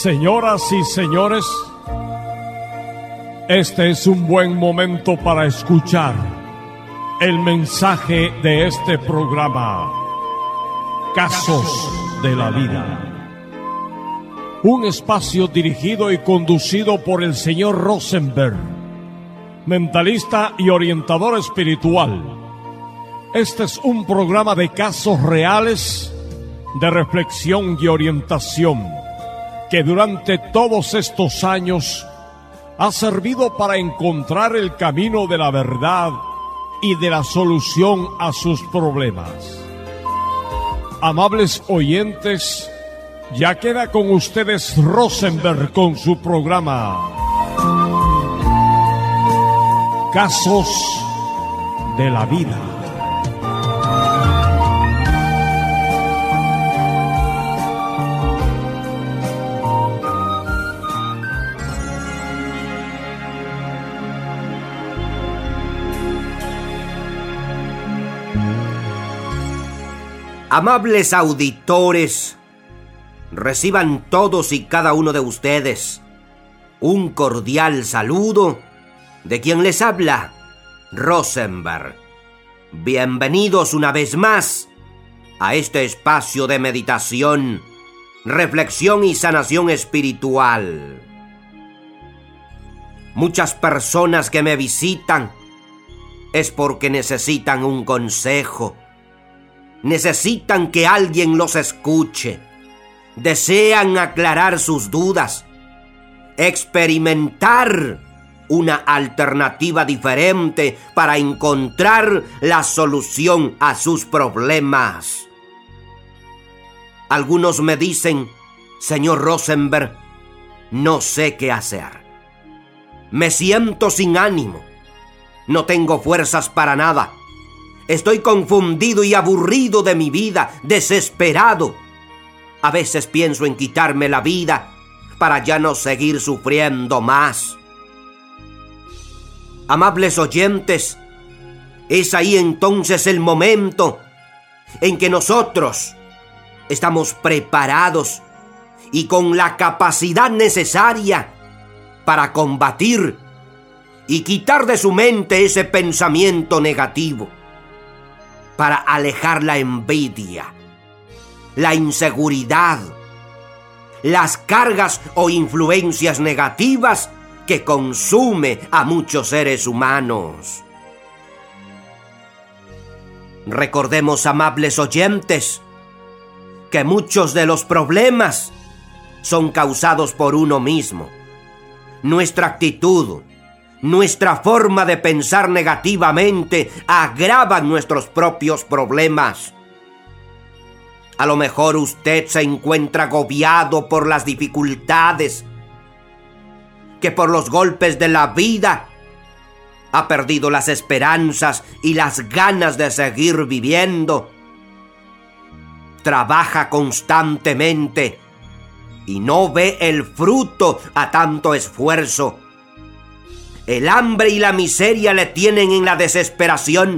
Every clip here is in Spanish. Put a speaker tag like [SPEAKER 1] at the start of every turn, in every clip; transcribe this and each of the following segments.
[SPEAKER 1] Señoras y señores, este es un buen momento para escuchar el mensaje de este programa, Casos de la Vida. Un espacio dirigido y conducido por el señor Rosenberg, mentalista y orientador espiritual. Este es un programa de casos reales, de reflexión y orientación, que durante todos estos años ha servido para encontrar el camino de la verdad y de la solución a sus problemas. Amables oyentes, ya queda con ustedes Rosenberg con su programa Casos de la Vida.
[SPEAKER 2] Amables auditores, reciban todos y cada uno de ustedes un cordial saludo de quien les habla, Rosenberg. Bienvenidos una vez más a este espacio de meditación, reflexión y sanación espiritual. Muchas personas que me visitan es porque necesitan un consejo. Necesitan que alguien los escuche. Desean aclarar sus dudas, experimentar una alternativa diferente para encontrar la solución a sus problemas. Algunos me dicen, señor Rosenberg, no sé qué hacer. Me siento sin ánimo. No tengo fuerzas para nada. Estoy confundido y aburrido de mi vida, desesperado. A veces pienso en quitarme la vida para ya no seguir sufriendo más. Amables oyentes, es ahí entonces el momento en que nosotros estamos preparados y con la capacidad necesaria para combatir y quitar de su mente ese pensamiento negativo, para alejar la envidia, la inseguridad, las cargas o influencias negativas que consume a muchos seres humanos. Recordemos, amables oyentes, que muchos de los problemas son causados por uno mismo. Nuestra actitud, nuestra forma de pensar negativamente agravan nuestros propios problemas. A lo mejor usted se encuentra agobiado por las dificultades, que por los golpes de la vida ha perdido las esperanzas y las ganas de seguir viviendo. Trabaja constantemente y no ve el fruto a tanto esfuerzo. El hambre y la miseria le tienen en la desesperación.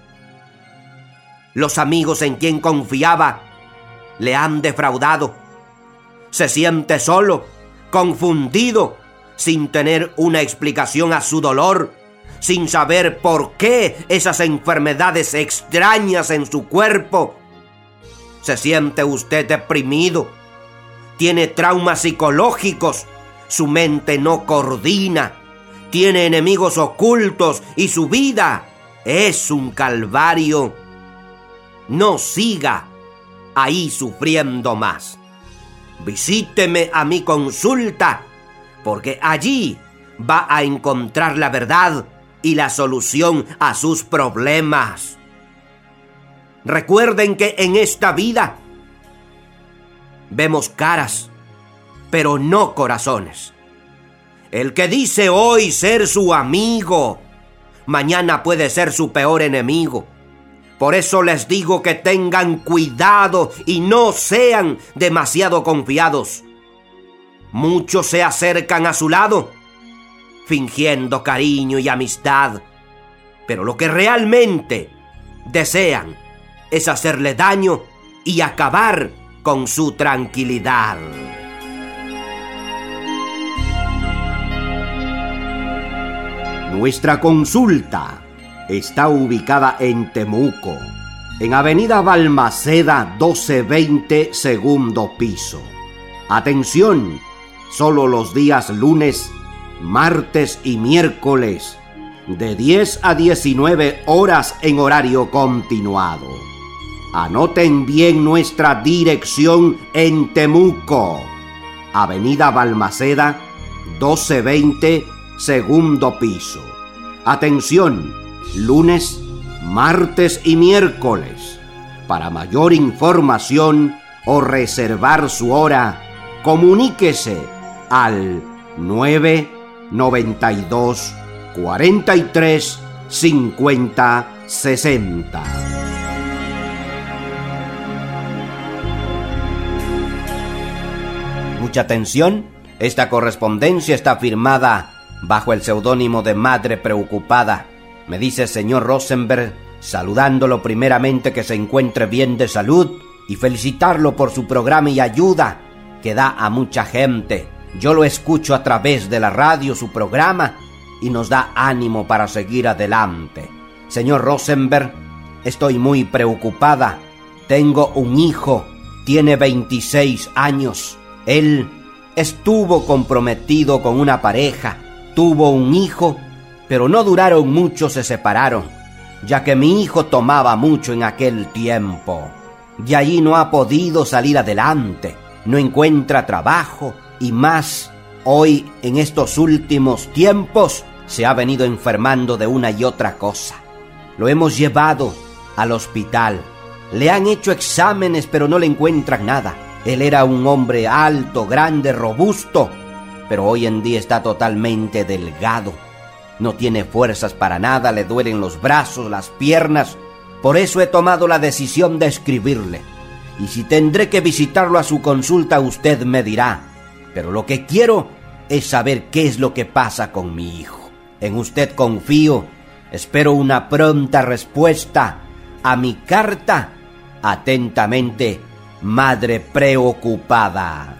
[SPEAKER 2] Los amigos en quien confiaba le han defraudado. Se siente solo, confundido, sin tener una explicación a su dolor, sin saber por qué esas enfermedades extrañas en su cuerpo. Se siente usted deprimido, tiene traumas psicológicos, su mente no coordina, tiene enemigos ocultos y su vida es un calvario. No siga ahí sufriendo más. Visíteme a mi consulta, porque allí va a encontrar la verdad y la solución a sus problemas. Recuerden que en esta vida vemos caras, pero no corazones. El que dice hoy ser su amigo, mañana puede ser su peor enemigo. Por eso les digo que tengan cuidado y no sean demasiado confiados. Muchos se acercan a su lado, fingiendo cariño y amistad, pero lo que realmente desean es hacerle daño y acabar con su tranquilidad. Nuestra consulta está ubicada en Temuco, en Avenida Balmaceda 1220, segundo piso. Atención, solo los días lunes, martes y miércoles, de 10 a 19 horas en horario continuado. Anoten bien nuestra dirección en Temuco, Avenida Balmaceda 1220, segundo piso. Atención, lunes, martes y miércoles. Para mayor información o reservar su hora, comuníquese al 992 43 50 60. Mucha atención, esta correspondencia está firmada bajo el seudónimo de Madre Preocupada. Me dice señor Rosenberg, saludándolo primeramente que se encuentre bien de salud y felicitarlo por su programa y ayuda que da a mucha gente. Yo lo escucho a través de la radio, su programa, y nos da ánimo para seguir adelante. Señor Rosenberg, estoy muy preocupada. Tengo un hijo, tiene 26 años. Él estuvo comprometido con una pareja, tuvo un hijo, pero no duraron mucho, se separaron, ya que mi hijo tomaba mucho en aquel tiempo. De allí no ha podido salir adelante, no encuentra trabajo y más, hoy en estos últimos tiempos se ha venido enfermando de una y otra cosa. Lo hemos llevado al hospital, le han hecho exámenes pero no le encuentran nada. Él era un hombre alto, grande, robusto, pero hoy en día está totalmente delgado. No tiene fuerzas para nada, le duelen los brazos, las piernas. Por eso he tomado la decisión de escribirle. Y si tendré que visitarlo a su consulta, usted me dirá. Pero lo que quiero es saber qué es lo que pasa con mi hijo. En usted confío. Espero una pronta respuesta a mi carta. Atentamente, Madre Preocupada.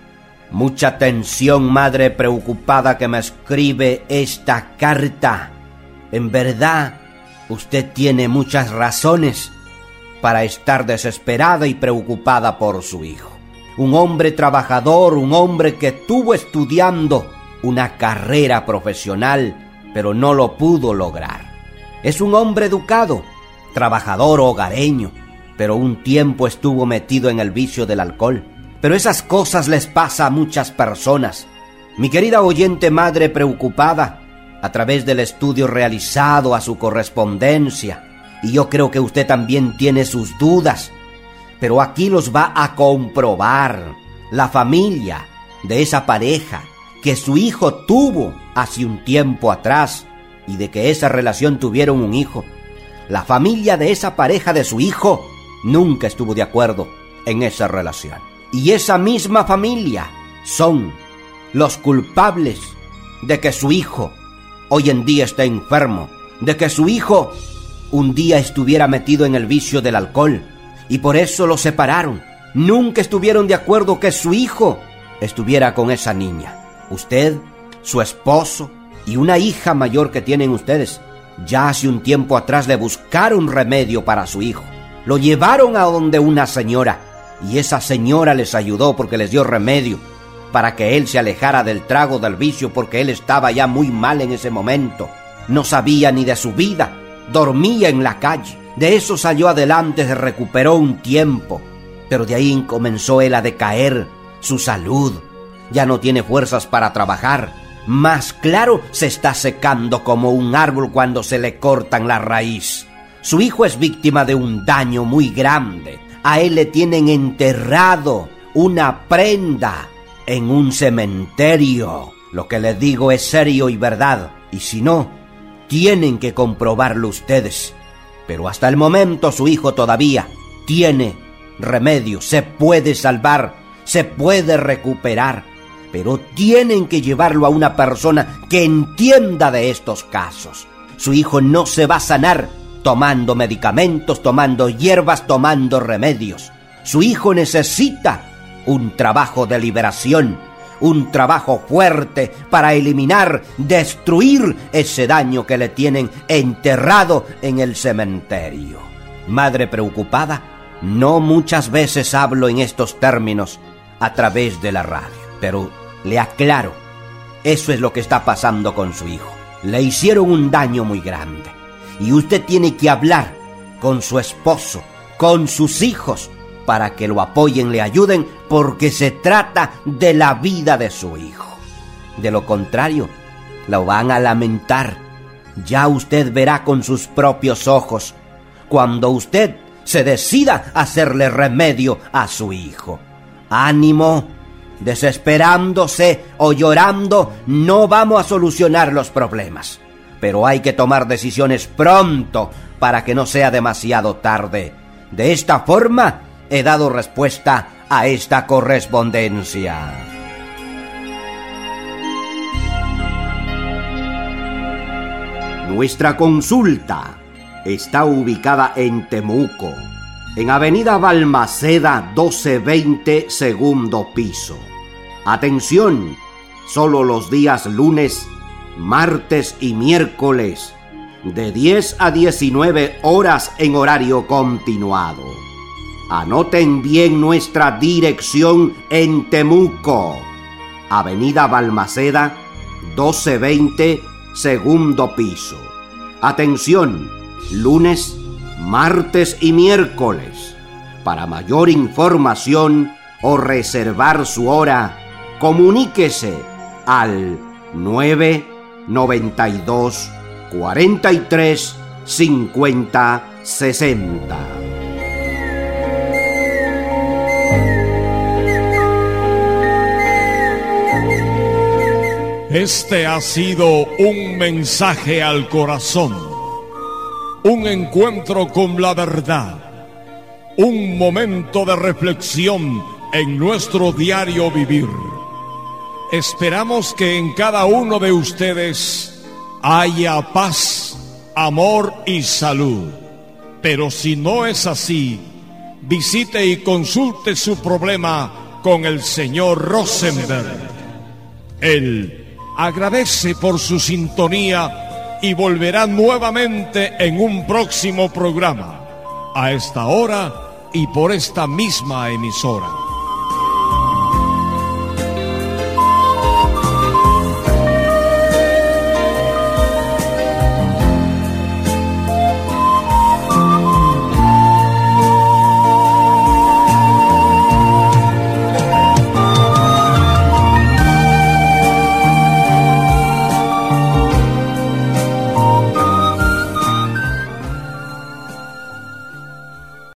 [SPEAKER 2] Mucha atención, Madre Preocupada, que me escribe esta carta. En verdad, usted tiene muchas razones para estar desesperada y preocupada por su hijo. Un hombre trabajador, un hombre que estuvo estudiando una carrera profesional, pero no lo pudo lograr. Es un hombre educado, trabajador, hogareño, pero un tiempo estuvo metido en el vicio del alcohol. Pero esas cosas les pasa a muchas personas. Mi querida oyente Madre Preocupada, a través del estudio realizado a su correspondencia, y yo creo que usted también tiene sus dudas, pero aquí los va a comprobar la familia de esa pareja que su hijo tuvo hace un tiempo atrás y de que esa relación tuvieron un hijo. La familia de esa pareja de su hijo nunca estuvo de acuerdo en esa relación. Y esa misma familia son los culpables de que su hijo hoy en día esté enfermo, de que su hijo un día estuviera metido en el vicio del alcohol, y por eso lo separaron. Nunca estuvieron de acuerdo que su hijo estuviera con esa niña. Usted, su esposo y una hija mayor que tienen ustedes, ya hace un tiempo atrás le buscaron remedio para su hijo. Lo llevaron a donde una señora, y esa señora les ayudó porque les dio remedio para que él se alejara del trago, del vicio, porque él estaba ya muy mal en ese momento. No sabía ni de su vida, dormía en la calle. De eso salió adelante, se recuperó un tiempo, pero de ahí comenzó él a decaer, su salud. Ya no tiene fuerzas para trabajar. Más claro, se está secando como un árbol cuando se le cortan la raíz. Su hijo es víctima de un daño muy grande. A él le tienen enterrado una prenda en un cementerio. Lo que les digo es serio y verdad, y si no, tienen que comprobarlo ustedes. Pero hasta el momento su hijo todavía tiene remedio, se puede salvar, se puede recuperar, pero tienen que llevarlo a una persona que entienda de estos casos. Su hijo no se va a sanar tomando medicamentos, tomando hierbas, tomando remedios. Su hijo necesita un trabajo de liberación, un trabajo fuerte para eliminar, destruir ese daño que le tienen enterrado en el cementerio. Madre preocupada, no muchas veces hablo en estos términos a través de la radio, pero le aclaro, eso es lo que está pasando con su hijo. Le hicieron un daño muy grande y usted tiene que hablar con su esposo, con sus hijos, para que lo apoyen, le ayuden, porque se trata de la vida de su hijo. De lo contrario, lo van a lamentar. Ya usted verá con sus propios ojos cuando usted se decida a hacerle remedio a su hijo. ¡Ánimo! Desesperándose o llorando no vamos a solucionar los problemas, pero hay que tomar decisiones pronto para que no sea demasiado tarde. De esta forma he dado respuesta a esta correspondencia. Nuestra consulta está ubicada en Temuco, en Avenida Balmaceda 1220, segundo piso. Atención, solo los días lunes, martes y miércoles, de 10 a 19 horas en horario continuado. Anoten bien nuestra dirección en Temuco, Avenida Balmaceda 1220, segundo piso. Atención, lunes, martes y miércoles. Para mayor información o reservar su hora, comuníquese al 992 43 50 60.
[SPEAKER 1] Este ha sido un mensaje al corazón, un encuentro con la verdad, un momento de reflexión en nuestro diario vivir. Esperamos que en cada uno de ustedes haya paz, amor y salud. Pero si no es así, visite y consulte su problema con el señor Rosenberg. Él agradece por su sintonía y volverá nuevamente en un próximo programa, a esta hora y por esta misma emisora.